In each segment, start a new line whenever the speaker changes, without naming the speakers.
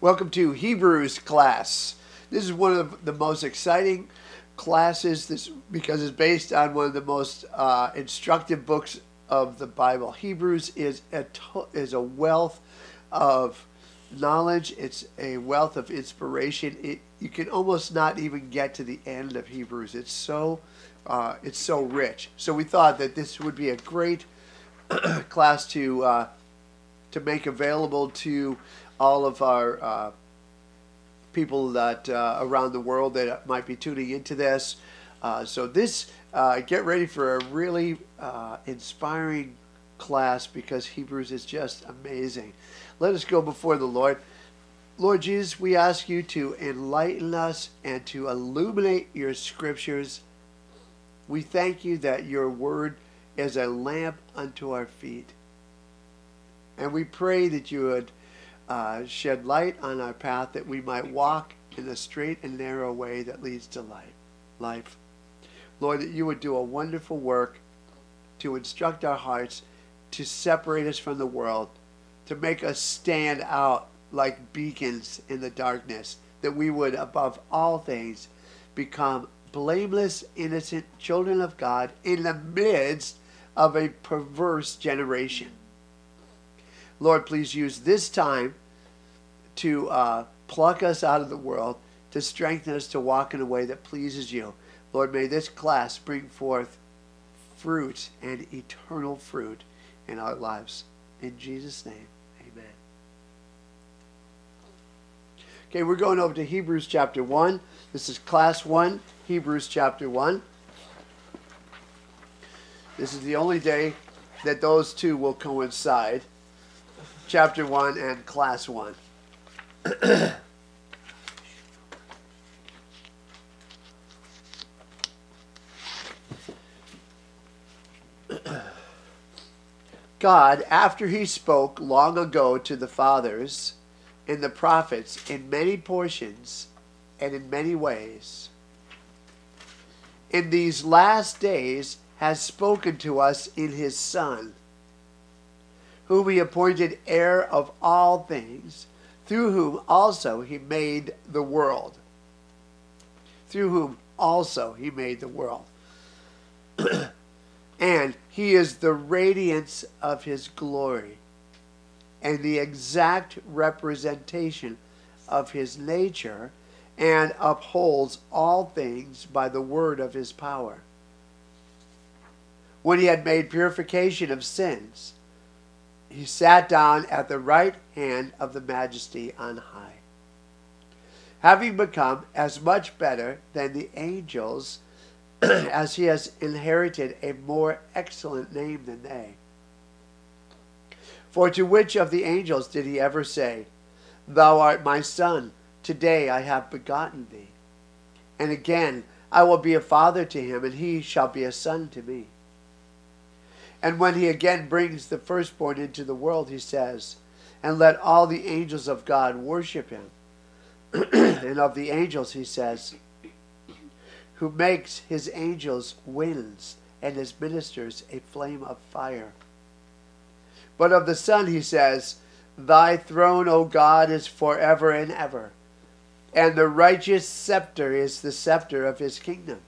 Welcome to Hebrews class. This is one of the most exciting classes because it's based on one of the most instructive books of the Bible. Hebrews is a wealth of knowledge. It's a wealth of inspiration. You can almost not even get to the end of Hebrews. It's so rich. So we thought that this would be a great class to make available to all of our people that around the world that might be tuning into this. Get ready for a really inspiring class because Hebrews is just amazing. Let us go before the Lord. Lord Jesus, we ask you to enlighten us and to illuminate your scriptures. We thank you that your word is a lamp unto our feet. And we pray that you would shed light on our path, that we might walk in the straight and narrow way that leads to life. Lord, that you would do a wonderful work to instruct our hearts, to separate us from the world, to make us stand out like beacons in the darkness, that we would, above all things, become blameless, innocent children of God in the midst of a perverse generation. Lord, please use this time to pluck us out of the world, to strengthen us to walk in a way that pleases you. Lord, may this class bring forth fruit and eternal fruit in our lives. In Jesus' name, amen. Okay, we're going over to Hebrews chapter 1. This is class 1, Hebrews chapter 1. This is the only day that those two will coincide. Chapter 1 and class 1. God, after he spoke long ago to the fathers and the prophets in many portions and in many ways, in these last days has spoken to us in his Son, whom he appointed heir of all things, through whom also he made the world. Through whom also he made the world. And he is the radiance of his glory, and the exact representation of his nature, and upholds all things by the word of his power. When he had made purification of sins, he sat down at the right hand of the Majesty on high, having become as much better than the angels, as he has inherited a more excellent name than they. For to which of the angels did he ever say, "Thou art my son, today I have begotten thee"? And again, "I will be a father to him, and he shall be a son to me"? And when he again brings the firstborn into the world, he says, "And let all the angels of God worship him." And of the angels he says, "Who makes his angels winds, and his ministers a flame of fire." But of the Son he says, "Thy throne, O God, is forever and ever, and the righteous scepter is the scepter of his kingdom.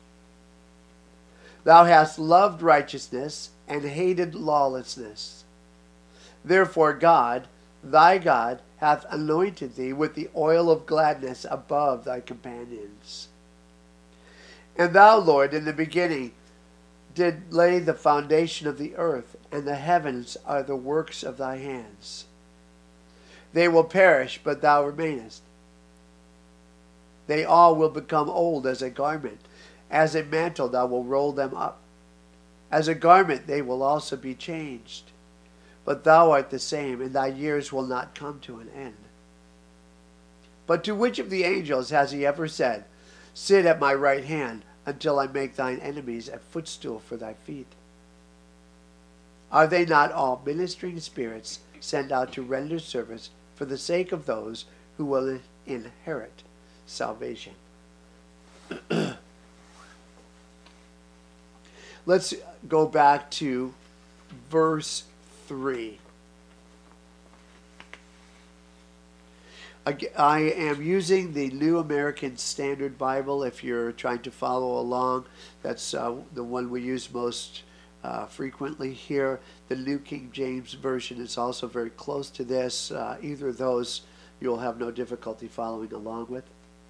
Thou hast loved righteousness and hated lawlessness. Therefore God, thy God, hath anointed thee with the oil of gladness above thy companions. And thou, Lord, in the beginning did lay the foundation of the earth, and the heavens are the works of thy hands. They will perish, but thou remainest. They all will become old as a garment. As a mantle thou wilt roll them up. As a garment they will also be changed. But thou art the same, and thy years will not come to an end. But to which of the angels has he ever said, "Sit at my right hand, until I make thine enemies a footstool for thy feet"? Are they not all ministering spirits sent out to render service for the sake of those who will inherit salvation? Let's go back to verse 3. I am using the New American Standard Bible. If you're trying to follow along, that's the one we use most frequently here. The New King James Version is also very close to this. Either of those you'll have no difficulty following along with.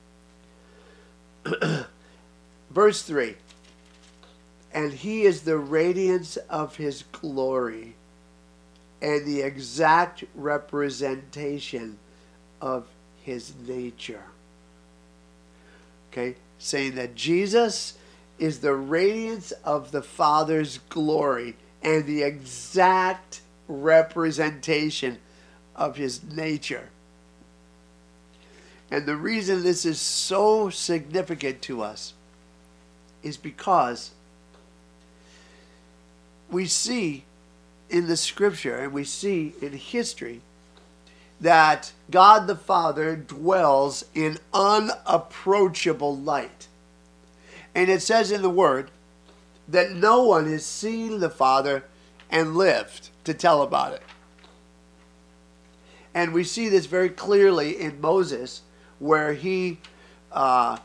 Verse 3. And he is the radiance of his glory and the exact representation of his nature. Okay, saying that Jesus is the radiance of the Father's glory and the exact representation of his nature. And the reason this is so significant to us is because we see in the scripture and we see in history that God the Father dwells in unapproachable light. And it says in the Word that no one has seen the Father and lived to tell about it. And we see this very clearly in Moses, where he, of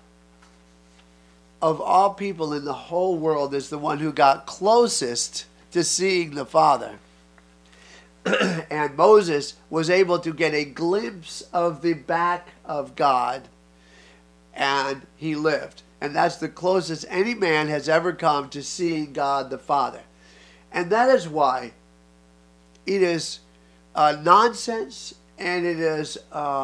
all people in the whole world, is the one who got closest to seeing the Father. And Moses was able to get a glimpse of the back of God, and he lived. And that's the closest any man has ever come to seeing God the Father. And that is why it is nonsense, and it is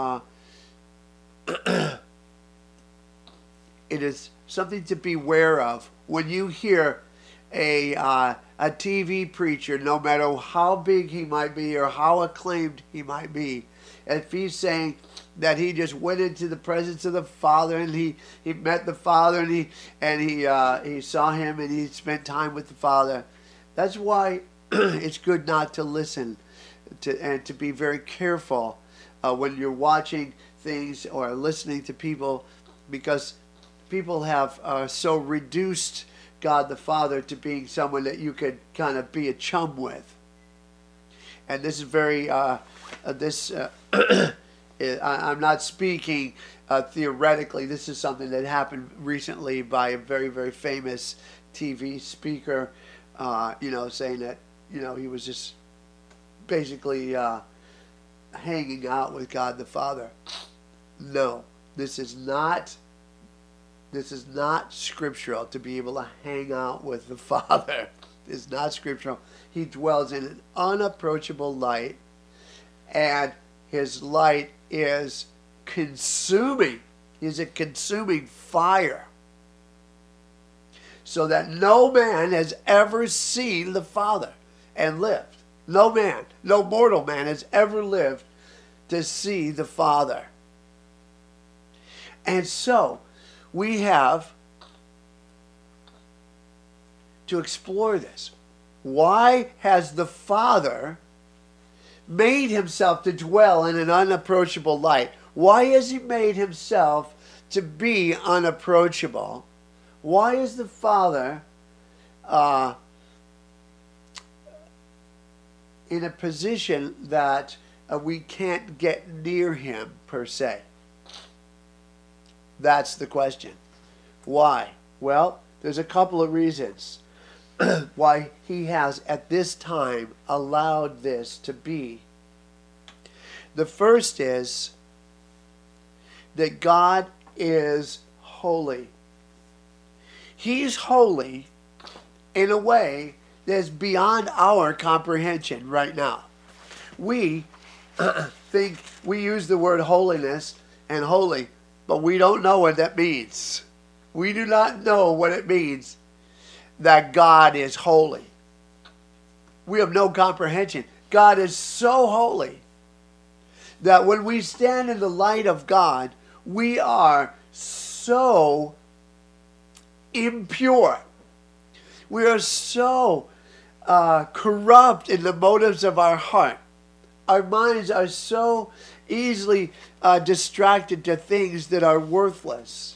it is something to beware of when you hear a TV preacher, no matter how big he might be or how acclaimed he might be, if he's saying that he just went into the presence of the Father and he met the Father and he saw him and he spent time with the Father, that's why it's good not to listen and to be very careful when you're watching things or listening to people, because people have so reduced God the Father to being someone that you could kind of be a chum with. And this is very, I'm not speaking theoretically. This is something that happened recently by a very, very famous TV speaker, saying that, he was just basically hanging out with God the Father. No, this is not scriptural to be able to hang out with the Father. It's not scriptural. He dwells in an unapproachable light, and his light is consuming. He's a consuming fire, so that no man has ever seen the Father and lived. No man, no mortal man has ever lived to see the Father. And so we have to explore this. Why has the Father made himself to dwell in an unapproachable light? Why has he made himself to be unapproachable? Why is the Father in a position that we can't get near him per se? That's the question. Why? Well, there's a couple of reasons why he has at this time allowed this to be. The first is that God is holy. He's holy in a way that's beyond our comprehension right now. We think we use the word holiness and holy, but we don't know what that means. We do not know what it means that God is holy. We have no comprehension. God is so holy that when we stand in the light of God, we are so impure. We are so corrupt in the motives of our heart. Our minds are so easily distracted to things that are worthless.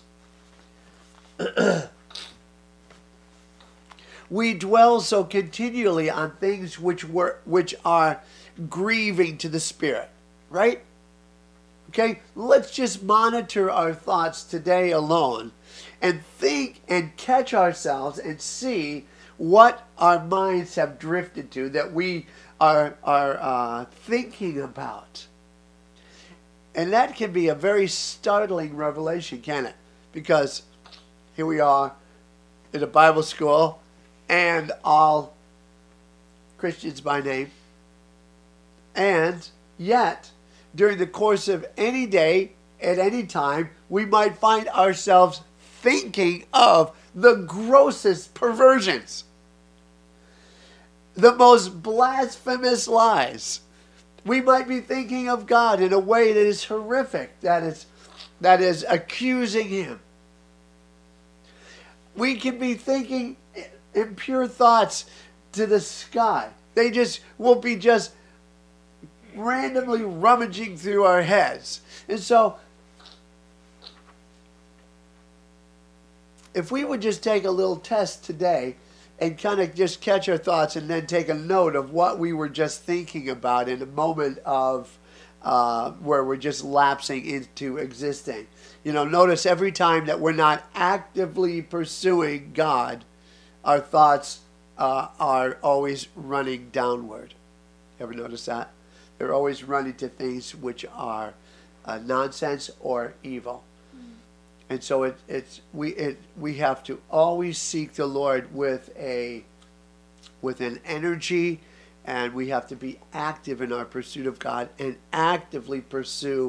We dwell so continually on things which are grieving to the Spirit, right? Okay, let's just monitor our thoughts today alone and think and catch ourselves and see what our minds have drifted to that we are thinking about. And that can be a very startling revelation, can it? Because here we are in a Bible school and all Christians by name. And yet, during the course of any day, at any time, we might find ourselves thinking of the grossest perversions, the most blasphemous lies. We might be thinking of God in a way that is horrific, that is accusing Him. We can be thinking impure thoughts to the sky. They will be just randomly rummaging through our heads. And so, if we would just take a little test today and kind of just catch our thoughts and then take a note of what we were just thinking about in a moment of where we're just lapsing into existing. Notice every time that we're not actively pursuing God, our thoughts are always running downward. Ever notice that? They're always running to things which are nonsense or evil. And so we have to always seek the Lord with an energy, and we have to be active in our pursuit of God and actively pursue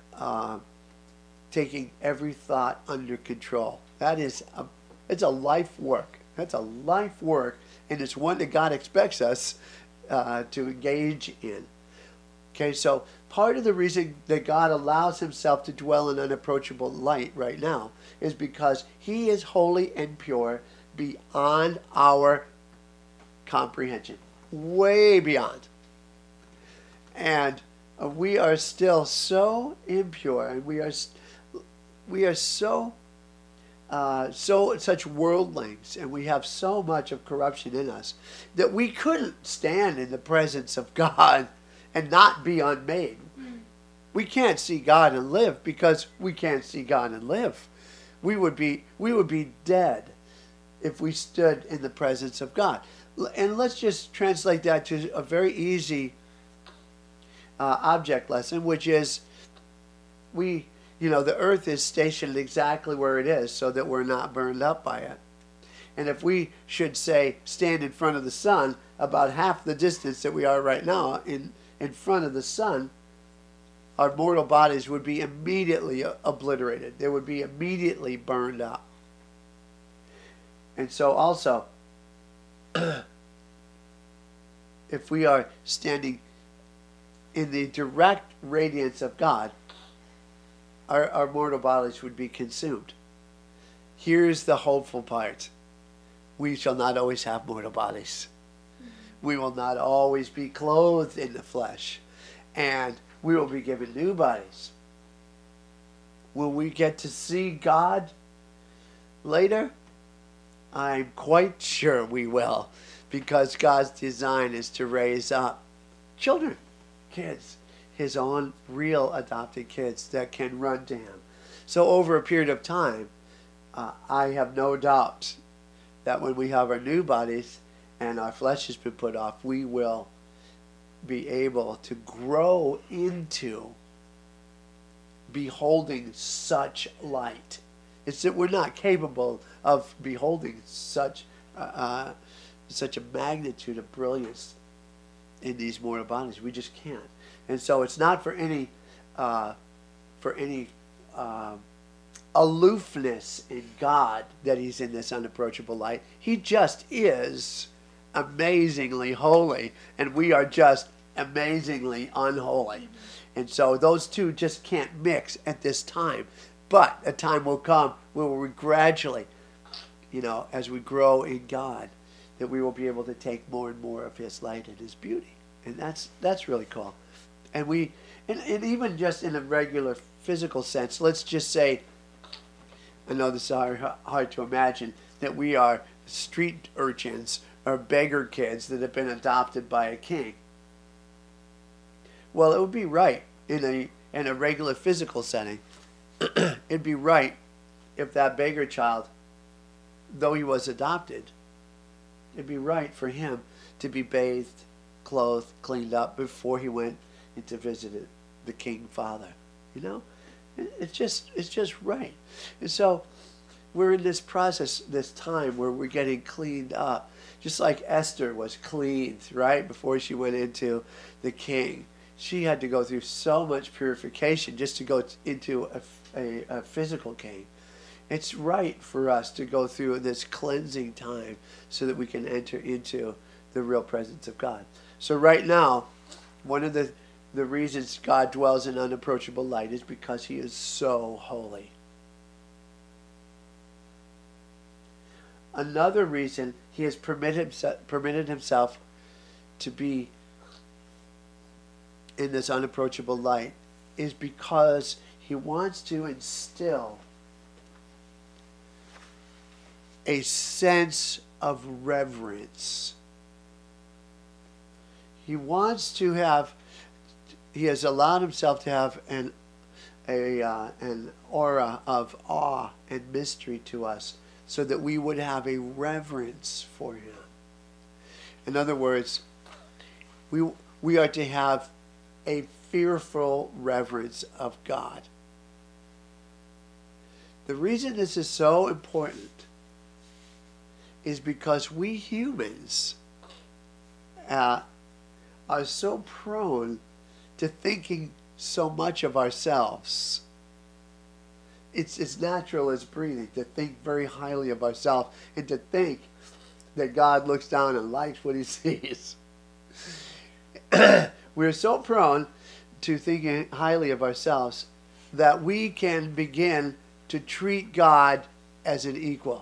taking every thought under control. It's a life work. That's a life work, and it's one that God expects us to engage in. Okay, so part of the reason that God allows Himself to dwell in unapproachable light right now is because He is holy and pure beyond our comprehension. Way beyond. And we are still so impure, and we are so such worldlings, and we have so much of corruption in us that we couldn't stand in the presence of God and not be unmade. We can't see God and live because we can't see God and live. We would be dead if we stood in the presence of God. And let's just translate that to a very easy object lesson, which is the earth is stationed exactly where it is so that we're not burned up by it. And if we should say stand in front of the sun about half the distance that we are right now in front of the sun, our mortal bodies would be immediately obliterated. They would be immediately burned up. And so also, if we are standing in the direct radiance of God, our mortal bodies would be consumed. Here's the hopeful part. We shall not always have mortal bodies. We will not always be clothed in the flesh. And we will be given new bodies. Will we get to see God later? I'm quite sure we will. Because God's design is to raise up children, kids, His own real adopted kids that can run to Him. So over a period of time, I have no doubt that when we have our new bodies and our flesh has been put off, we will be able to grow into beholding such light. It's that we're not capable of beholding such a magnitude of brilliance in these mortal bodies. We just can't. And so it's not for any aloofness in God that He's in this unapproachable light. He just is amazingly holy, and we are just amazingly unholy. And so those two just can't mix at this time. But a time will come where we gradually, as we grow in God, that we will be able to take more and more of His light and His beauty. And that's really cool. And and even just in a regular physical sense, let's just say, I know this is hard to imagine, that we are street urchins or beggar kids that have been adopted by a king. Well, it would be right in in a regular physical setting, it'd be right if that beggar child, though he was adopted, it'd be right for him to be bathed, clothed, cleaned up before he went to visit the King Father. You know, it's just right. And so we're in this process, this time where we're getting cleaned up, just like Esther was cleaned right before she went into the king. She had to go through so much purification just to go into a physical king. It's right for us to go through this cleansing time so that we can enter into the real presence of God. So right now, one of the reasons God dwells in unapproachable light is because he is so holy. Another reason he has permitted himself to be in this unapproachable light is because he wants to instill a sense of reverence. He has allowed himself to have an aura of awe and mystery to us so that we would have a reverence for him. In other words, we are to have a fearful reverence of God. The reason this is so important is because we humans are so prone to thinking so much of ourselves. It's natural as breathing to think very highly of ourselves and to think that God looks down and likes what he sees. We're so prone to thinking highly of ourselves that we can begin to treat God as an equal.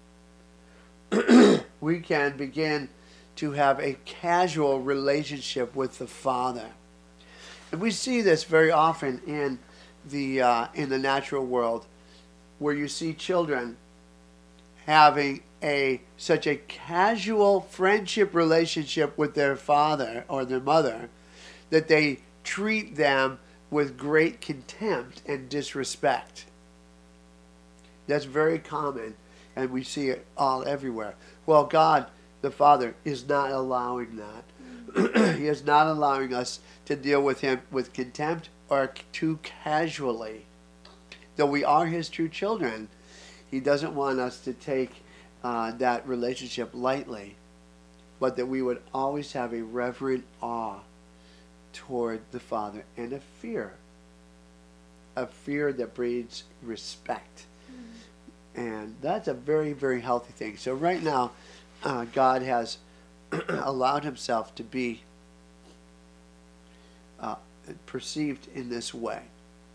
We can begin to have a casual relationship with the Father. And we see this very often in the natural world, where you see children having such a casual friendship relationship with their father or their mother that they treat them with great contempt and disrespect. That's very common, and we see it all everywhere. Well, God, the Father, is not allowing that. He is not allowing us to deal with him with contempt or too casually. Though we are his true children, he doesn't want us to take that relationship lightly, but that we would always have a reverent awe toward the Father and a fear that breeds respect. And that's a very, very healthy thing. So right now, God has allowed himself to be perceived in this way.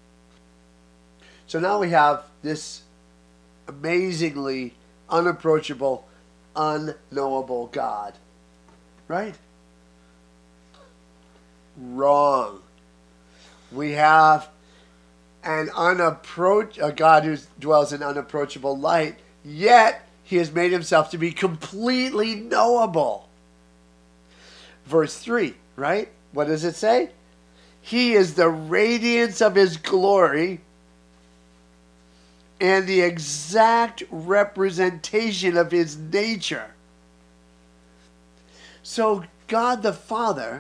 So now we have this amazingly unapproachable, unknowable God. Right? Wrong. We have a God who dwells in unapproachable light, yet he has made himself to be completely knowable. Verse 3, right? What does it say? He is the radiance of his glory and the exact representation of his nature. So God the Father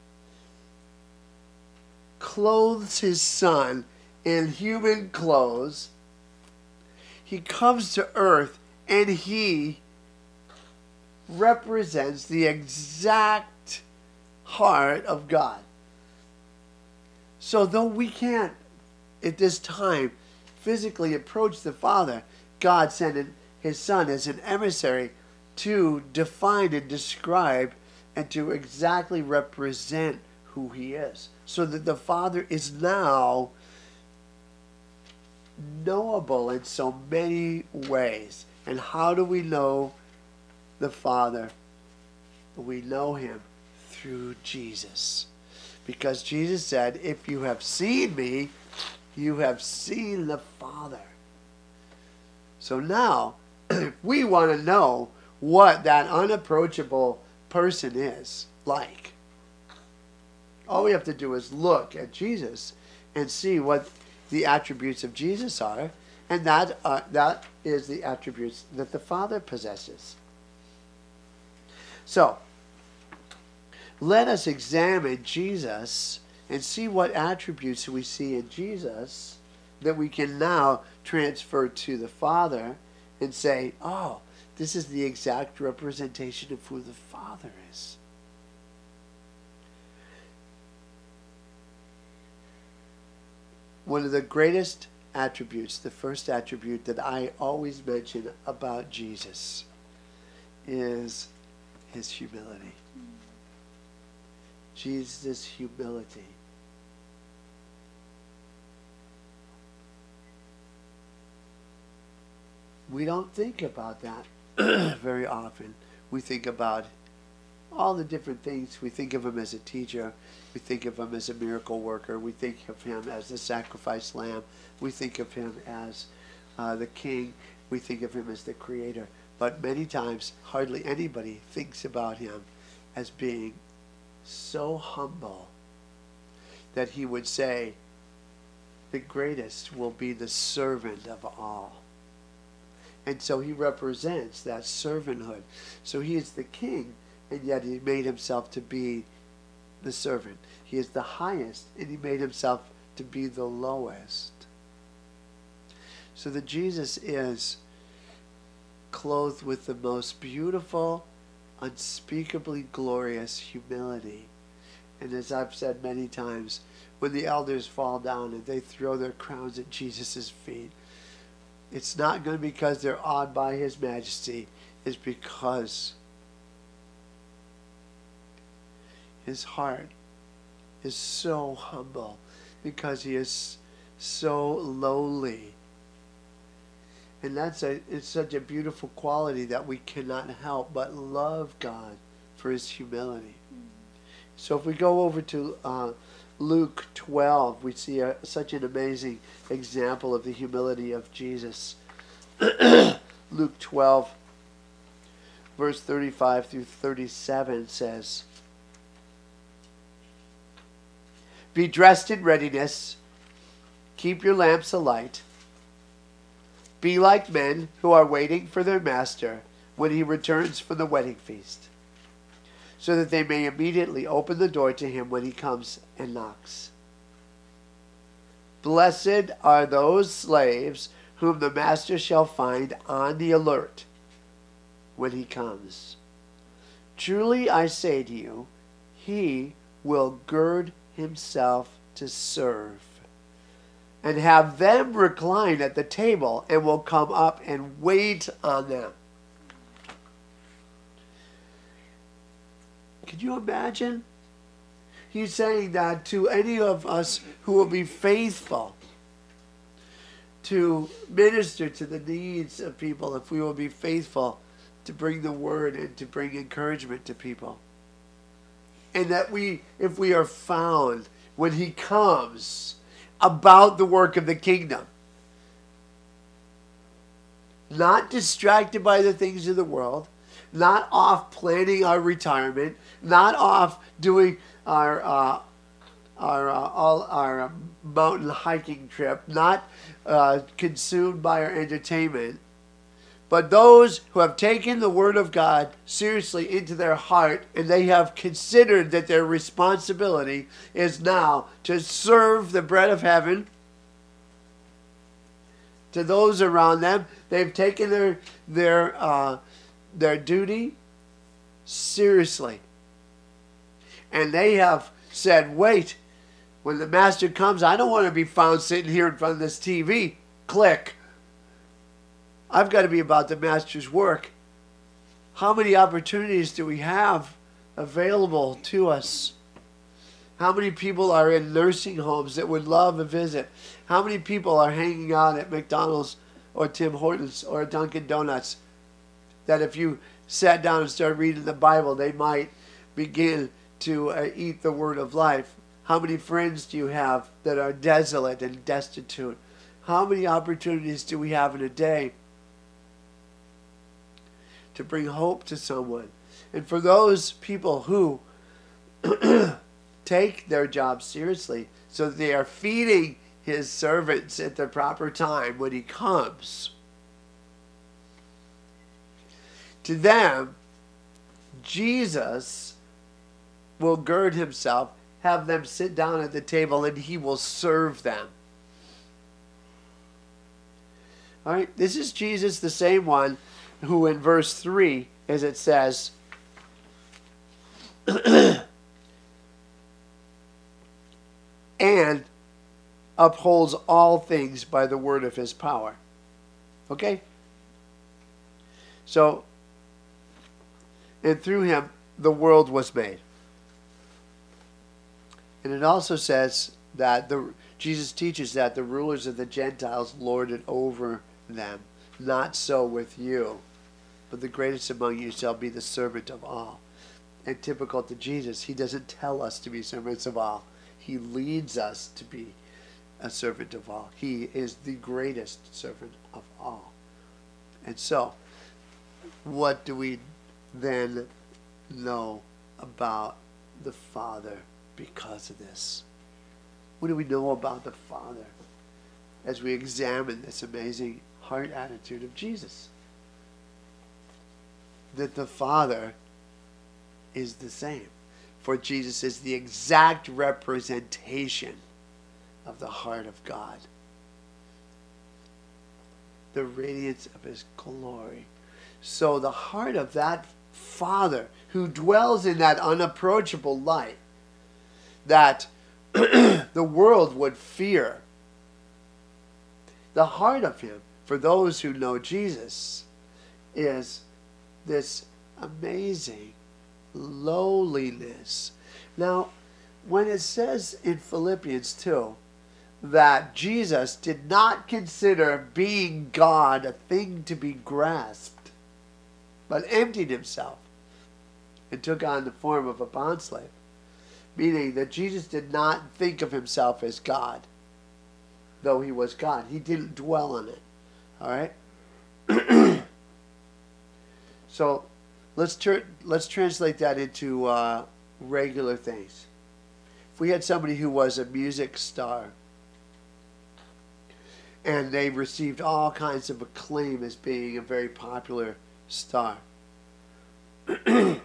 clothes his Son in human clothes. He comes to earth and he represents the exact heart of God. So though we can't at this time physically approach the Father, God sent his Son as an emissary to define and describe and to exactly represent who he is. So that the Father is now knowable in so many ways. And how do we know the Father? We know him through Jesus. Because Jesus said, if you have seen me, you have seen the Father. So now, if we want to know what that unapproachable person is like, all we have to do is look at Jesus and see what the attributes of Jesus are, and that is the attributes that the Father possesses. So, let us examine Jesus and see what attributes we see in Jesus that we can now transfer to the Father and say, oh, this is the exact representation of who the Father is. One of the greatest attributes, the first attribute that I always mention about Jesus is his humility. Jesus' humility. We don't think about that very often. We think about all the different things. We think of him as a teacher. We think of him as a miracle worker. We think of him as the sacrificed lamb. We think of him as the king. We think of him as the creator. But many times, hardly anybody thinks about him as being so humble that he would say, the greatest will be the servant of all. And so he represents that servanthood. So he is the king, and yet he made himself to be the servant. He is the highest, and he made himself to be the lowest. So that Jesus is clothed with the most beautiful, unspeakably glorious humility. And as I've said many times, when the elders fall down and they throw their crowns at Jesus' feet, it's not going to be because they're awed by his majesty. It's because his heart is so humble, because he is so lowly. And it's such a beautiful quality that we cannot help but love God for his humility. So if we go over to Luke 12, we see such an amazing example of the humility of Jesus. Luke 12, verse 35 through 37 says, "Be dressed in readiness, keep your lamps alight. Be like men who are waiting for their master when he returns from the wedding feast, so that they may immediately open the door to him when he comes and knocks. Blessed are those slaves whom the master shall find on the alert when he comes. Truly I say to you, he will gird himself to serve, and have them recline at the table, and will come up and wait on them." Can you imagine? He's saying that to any of us who will be faithful to minister to the needs of people, if we will be faithful to bring the word and to bring encouragement to people. And that if we are found when he comes about the work of the kingdom, not distracted by the things of the world, not off planning our retirement, not off doing our mountain hiking trip, not consumed by our entertainment, but those who have taken the word of God seriously into their heart, and they have considered that their responsibility is now to serve the bread of heaven to those around them. They've taken their duty seriously, and they have said, wait, when the master comes, I don't want to be found sitting here in front of this TV. Click. I've got to be about the master's work. How many opportunities do we have available to us? How many people are in nursing homes that would love a visit? How many people are hanging out at McDonald's or Tim Hortons or Dunkin' Donuts that if you sat down and started reading the Bible, they might begin to eat the word of life? How many friends do you have that are desolate and destitute? How many opportunities do we have in a day to bring hope to someone? And for those people who take their job seriously, so they are feeding his servants at the proper time when he comes. To them, Jesus will gird himself, have them sit down at the table, and he will serve them. All right, this is Jesus, the same one who in verse 3, as it says, and upholds all things by the word of his power. Okay? So, and through him the world was made. And it also says that Jesus teaches that the rulers of the Gentiles lord it over them. Not so with you, but the greatest among you shall be the servant of all. And typical to Jesus, he doesn't tell us to be servants of all. He leads us to be a servant of all. He is the greatest servant of all. And so, what do we then know about the Father because of this? What do we know about the Father as we examine this amazing heart attitude of Jesus? That the Father is the same. For Jesus is the exact representation of the heart of God. The radiance of his glory. So the heart of that Father who dwells in that unapproachable light that the world would fear. The heart of him, for those who know Jesus, is this amazing lowliness. Now, when it says in Philippians 2 that Jesus did not consider being God a thing to be grasped, but emptied himself and took on the form of a bondslave, meaning that Jesus did not think of himself as God, though he was God. He didn't dwell on it. All right? So let's translate that into regular things. If we had somebody who was a music star and they received all kinds of acclaim as being a very popular star, the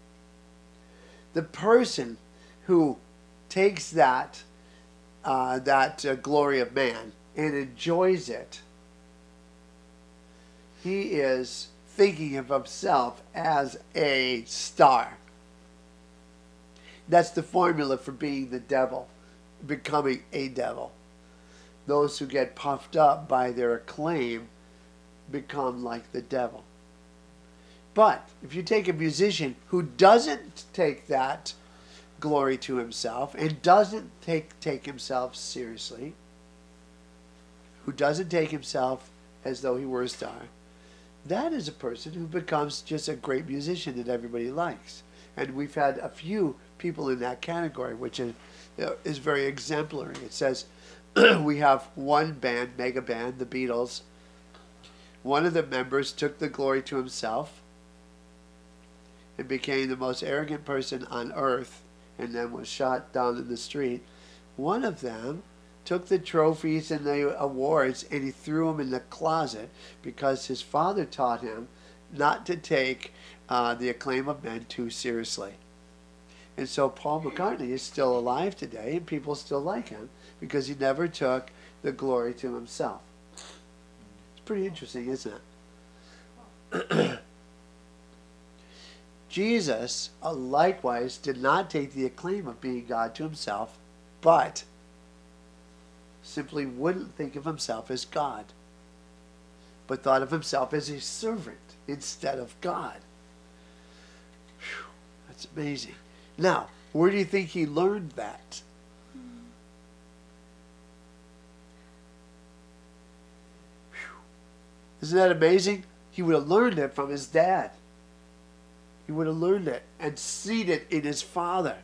person who takes that glory of man and enjoys it, he is thinking of himself as a star. That's the formula for being the devil, becoming a devil. Those who get puffed up by their acclaim become like the devil. But if you take a musician who doesn't take that glory to himself and doesn't take himself seriously, who doesn't take himself as though he were a star, that is a person who becomes just a great musician that everybody likes. And we've had a few people in that category, which is very exemplary. It says we have one band, mega band, the Beatles. One of the members took the glory to himself and became the most arrogant person on earth, and then was shot down in the street. One of them took the trophies and the awards and he threw them in the closet because his father taught him not to take the acclaim of men too seriously. And so Paul McCartney is still alive today and people still like him because he never took the glory to himself. It's pretty interesting, isn't it? Jesus likewise did not take the acclaim of being God to himself, but simply wouldn't think of himself as God, but thought of himself as a servant instead of God. Whew, that's amazing. Now, where do you think he learned that? Whew. Isn't that amazing? He would have learned it from his dad. He would have learned it and seen it in his father.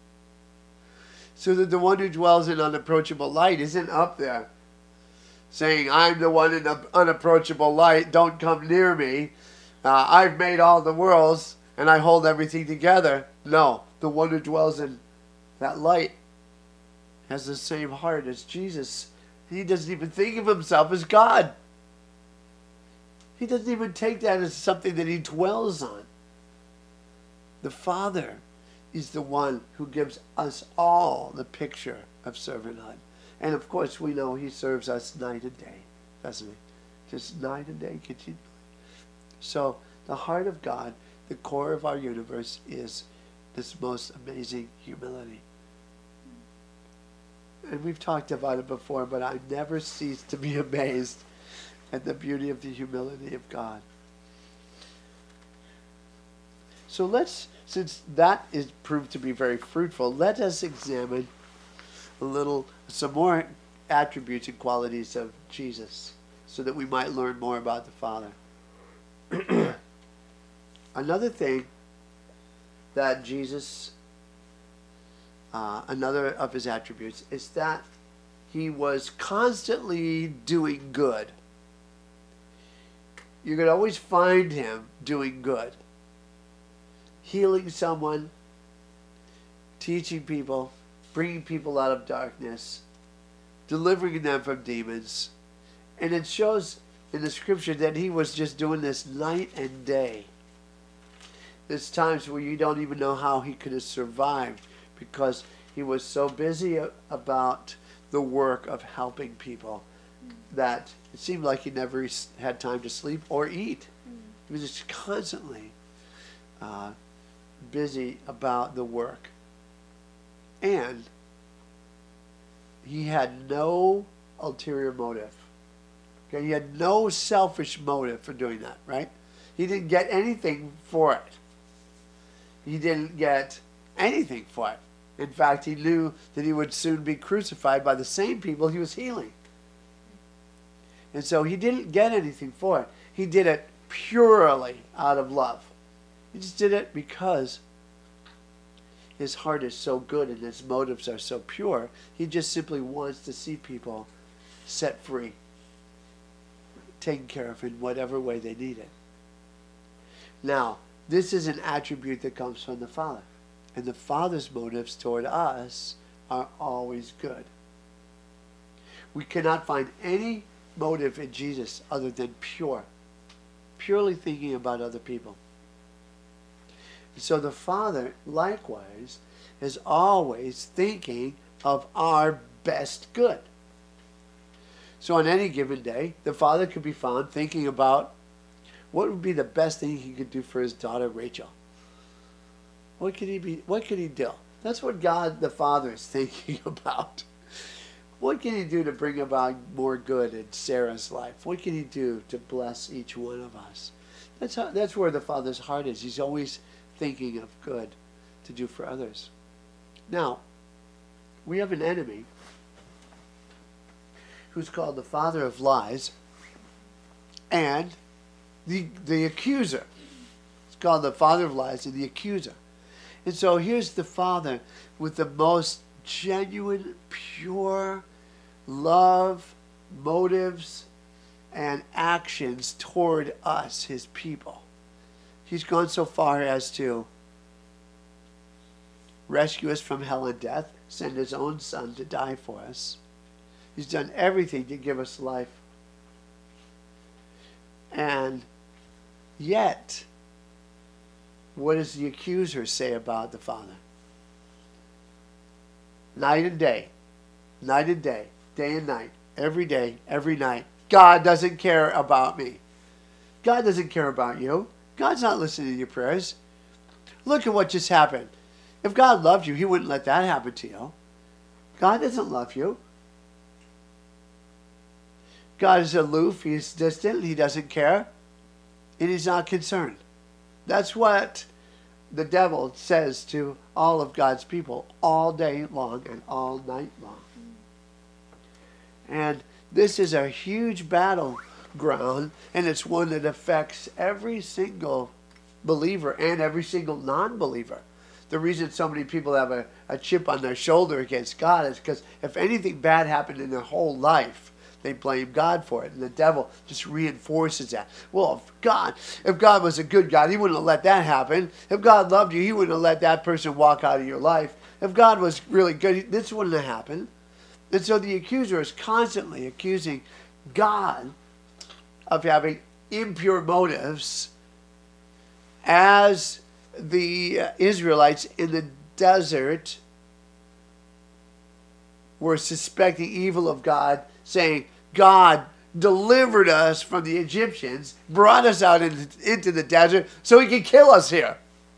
So that the one who dwells in unapproachable light isn't up there saying, I'm the one in the unapproachable light, don't come near me. I've made all the worlds and I hold everything together. No, the one who dwells in That light has the same heart as Jesus. He doesn't even think of himself as God. He doesn't even take that as something that he dwells on. The Father is the one who gives us all the picture of servanthood. And of course, we know he serves us night and day, doesn't he? Just night and day continually. So the heart of God, the core of our universe, is this most amazing humility. And we've talked about it before, but I never cease to be amazed at the beauty of the humility of God. So since that is proved to be very fruitful, let us examine some more attributes and qualities of Jesus, so that we might learn more about the Father. Another thing that Jesus, another of his attributes, is that he was constantly doing good. You could always find him doing good. Healing someone, teaching people, bringing people out of darkness, delivering them from demons. And it shows in the scripture that he was just doing this night and day. There's times where you don't even know how he could have survived, because he was so busy about the work of helping people that it seemed like he never had time to sleep or eat. He was just constantly busy about the work. And he had no ulterior motive. Okay, he had no selfish motive for doing that, right? He didn't get anything for it. He didn't get anything for it. In fact, he knew that he would soon be crucified by the same people he was healing. And so he didn't get anything for it. He did it purely out of love. He just did it because his heart is so good and his motives are so pure. He just simply wants to see people set free, taken care of in whatever way they need it. Now, this is an attribute that comes from the Father. And the Father's motives toward us are always good. We cannot find any motive in Jesus other than purely thinking about other people. And so the Father, likewise, is always thinking of our best good. So on any given day, the Father could be found thinking about what would be the best thing he could do for his daughter Rachel. What could he do? That's what God the Father is thinking about. What can he do to bring about more good in Sarah's life? What can he do to bless each one of us? That's where the Father's heart is. He's always thinking of good to do for others. Now, we have an enemy who's called the father of lies, and the accuser. It's called the father of lies and the accuser. And so here's the Father with the most genuine, pure love, motives, and actions toward us, his people. He's gone so far as to rescue us from hell and death, send his own Son to die for us. He's done everything to give us life. And yet, what does the accuser say about the Father? Night and day, day and night, every day, every night. God doesn't care about me. God doesn't care about you. God's not listening to your prayers. Look at what just happened. If God loved you, he wouldn't let that happen to you. God doesn't love you. God is aloof, he's distant, he doesn't care, and he's not concerned. That's what the devil says to all of God's people all day long and all night long. And this is a huge battleground, and it's one that affects every single believer and every single non-believer. The reason so many people have a chip on their shoulder against God is because if anything bad happened in their whole life, they blame God for it, and the devil just reinforces that. Well, if God was a good God, he wouldn't have let that happen. If God loved you, he wouldn't have let that person walk out of your life. if God was really good, this wouldn't have happened. And so the accuser is constantly accusing God of having impure motives as the Israelites in the desert were suspecting evil of God, saying, God delivered us from the Egyptians, brought us out into the desert so he could kill us here.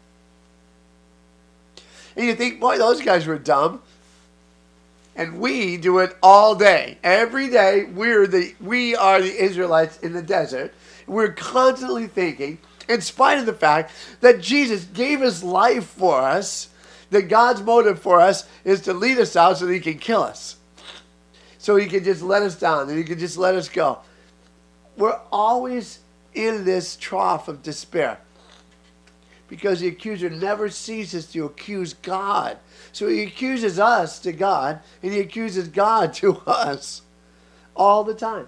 And you think, boy, those guys were dumb. And we do it all day. Every day, we are the Israelites in the desert. We're constantly thinking, in spite of the fact that Jesus gave his life for us, that God's motive for us is to lead us out so that he can kill us. So he can just let us down, and he can just let us go. We're always in this trough of despair, because the accuser never ceases to accuse God. So he accuses us to God, and he accuses God to us all the time.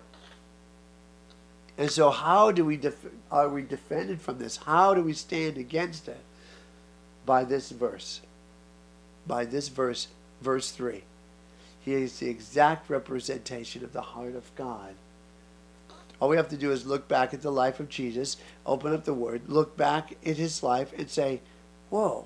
And so how do are we defended from this? How do we stand against it? By this verse. By this verse, verse 3. He is the exact representation of the heart of God. All we have to do is look back at the life of Jesus, open up the Word, look back at his life and say, whoa,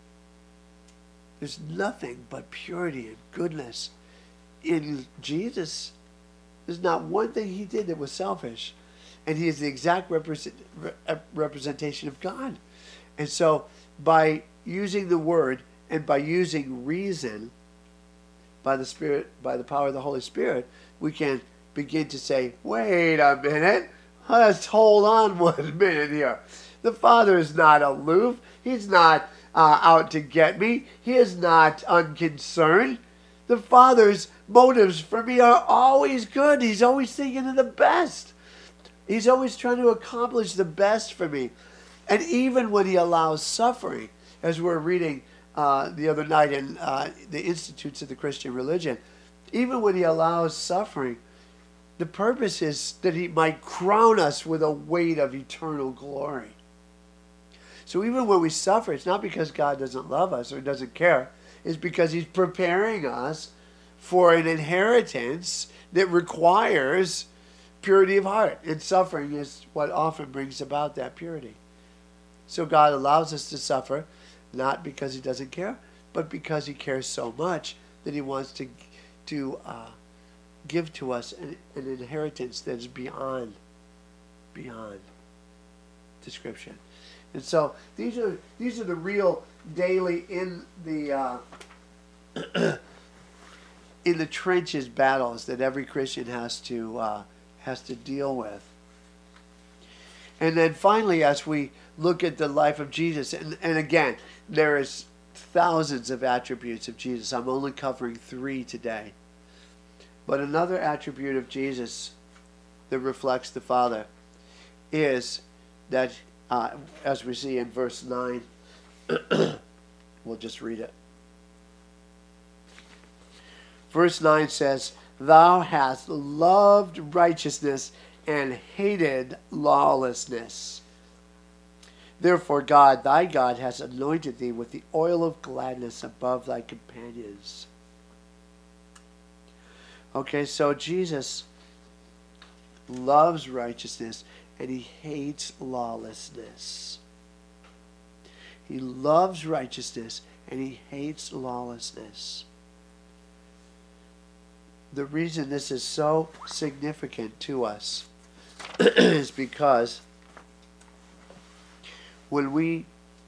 there's nothing but purity and goodness in Jesus. There's not one thing he did that was selfish. And he is the exact representation of God. And so by using the Word and by using reason, by the Spirit, by the power of the Holy Spirit, we can begin to say, wait a minute, let's hold on 1 minute here. The Father is not aloof. He's not out to get me. He is not unconcerned. The Father's motives for me are always good. He's always thinking of the best. He's always trying to accomplish the best for me. And even when he allows suffering, as we're reading the other night in the Institutes of the Christian Religion, even when he allows suffering, the purpose is that he might crown us with a weight of eternal glory. So even when we suffer, it's not because God doesn't love us or doesn't care. It's because he's preparing us for an inheritance that requires purity of heart. And suffering is what often brings about that purity. So God allows us to suffer, not because he doesn't care, but because he cares so much that he wants to give to us an inheritance that is beyond description. And so these are the real daily in the in the trenches battles that every Christian has to deal with. And then finally, as we look at the life of Jesus, and again, there is thousands of attributes of Jesus. I'm only covering 3 today. But another attribute of Jesus that reflects the Father is that, as we see in verse 9, we'll just read it. Verse 9 says, Thou hast loved righteousness and hated lawlessness. Therefore God, thy God, has anointed thee with the oil of gladness above thy companions. Okay, so Jesus loves righteousness and he hates lawlessness. He loves righteousness and he hates lawlessness. The reason this is so significant to us is because when we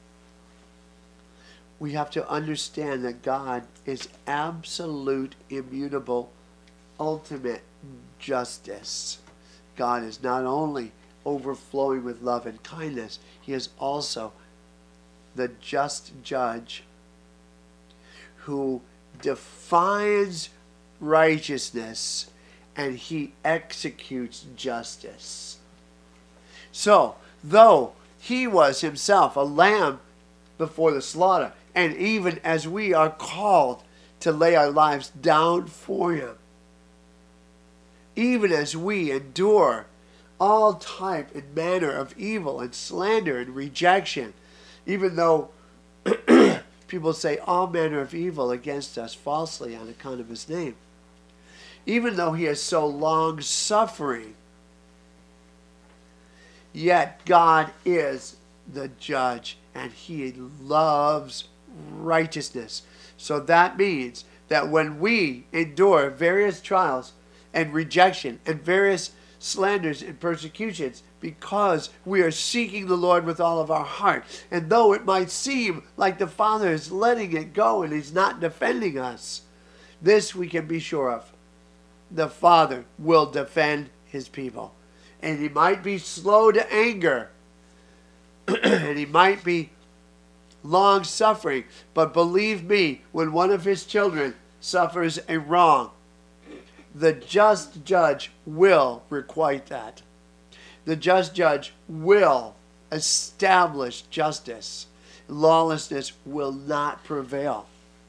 have to understand that God is absolute, immutable, ultimate justice. God is not only overflowing with love and kindness, he is also the just judge who defines righteousness and he executes justice. So, though he was himself a lamb before the slaughter, and even as we are called to lay our lives down for him, even as we endure all type and manner of evil and slander and rejection, even though people say all manner of evil against us falsely on account of his name. Even though he is so long-suffering, yet God is the judge, and he loves righteousness. So that means that when we endure various trials and rejection and various slanders and persecutions because we are seeking the Lord with all of our heart, and though it might seem like the Father is letting it go and he's not defending us, this we can be sure of. The Father will defend his people. And he might be slow to anger, and he might be long-suffering, but believe me, when one of his children suffers a wrong, the just judge will requite that. The just judge will establish justice. Lawlessness will not prevail.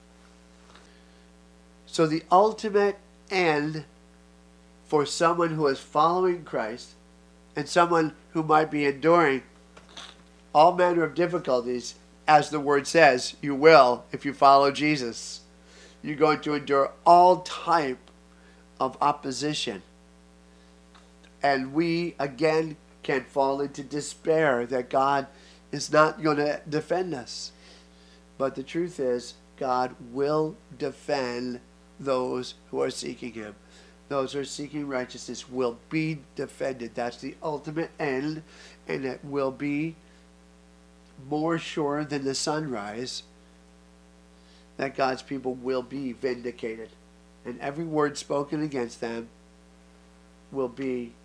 So the ultimate end for someone who is following Christ and someone who might be enduring all manner of difficulties, as the word says, you will if you follow Jesus. You're going to endure all type of opposition. And we, again, can fall into despair that God is not going to defend us. But the truth is, God will defend those who are seeking him. Those who are seeking righteousness will be defended. That's the ultimate end, and it will be more sure than the sunrise that God's people will be vindicated. And every word spoken against them will be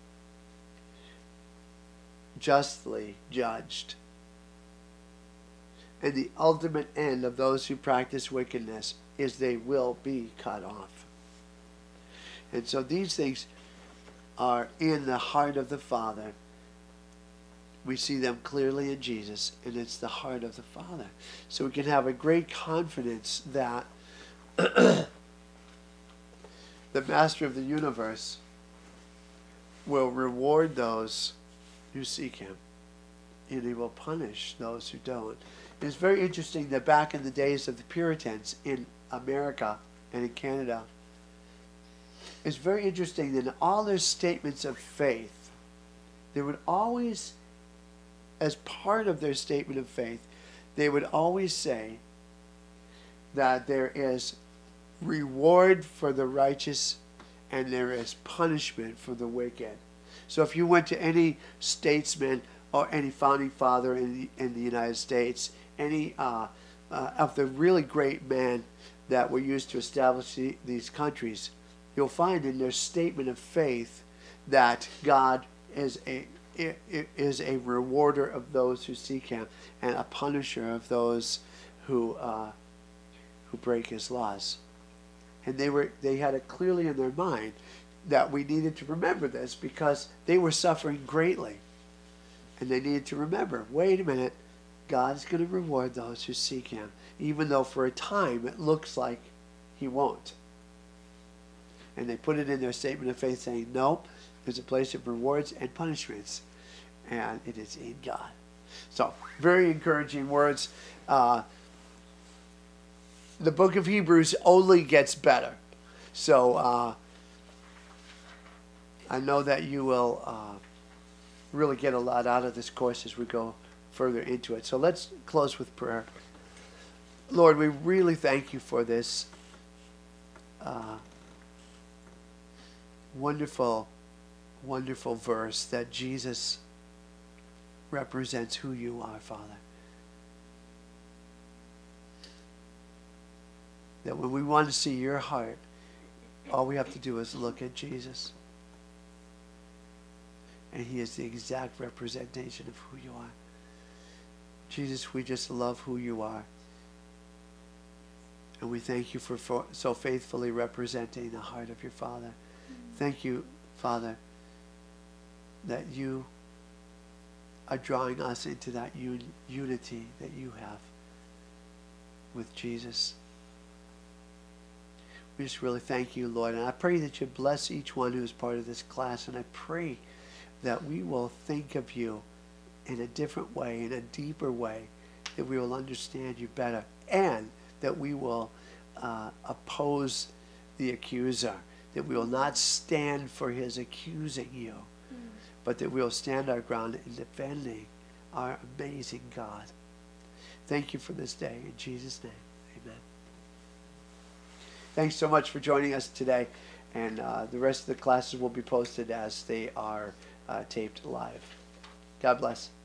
justly judged. And the ultimate end of those who practice wickedness is they will be cut off. And so these things are in the heart of the Father. We see them clearly in Jesus, and it's the heart of the Father. So we can have a great confidence that the Master of the universe will reward those who seek him, and he will punish those who don't. It's very interesting that back in the days of the Puritans in America and in Canada, it's very interesting that in all their statements of faith, they would always, as part of their statement of faith, they would always say that there is reward for the righteous and there is punishment for the wicked. So if you went to any statesman or any founding father in the United States, any of the really great men that were used to establish these countries, you'll find in their statement of faith that God is a rewarder of those who seek him and a punisher of those who break his laws. And they had it clearly in their mind that we needed to remember this because they were suffering greatly. And they needed to remember, wait a minute, God's going to reward those who seek him, even though for a time it looks like he won't. And they put it in their statement of faith saying, no, there's a place of rewards and punishments, and it is in God. So, very encouraging words. The book of Hebrews only gets better. So, I know that you will really get a lot out of this course as we go further into it. So let's close with prayer. Lord, we really thank you for this wonderful, wonderful verse that Jesus represents who you are, Father. That when we want to see your heart, all we have to do is look at Jesus. And he is the exact representation of who you are. Jesus, we just love who you are. And we thank you for so faithfully representing the heart of your Father. Thank you, Father, that you are drawing us into that unity that you have with Jesus. We just really thank you, Lord. And I pray that you bless each one who is part of this class. And I pray that we will think of you in a different way, in a deeper way, that we will understand you better, and that we will oppose the accuser, that we will not stand for his accusing you, but that we will stand our ground in defending our amazing God. Thank you for this day. In Jesus' name, amen. Thanks so much for joining us today. And the rest of the classes will be posted as they are taped live. God bless.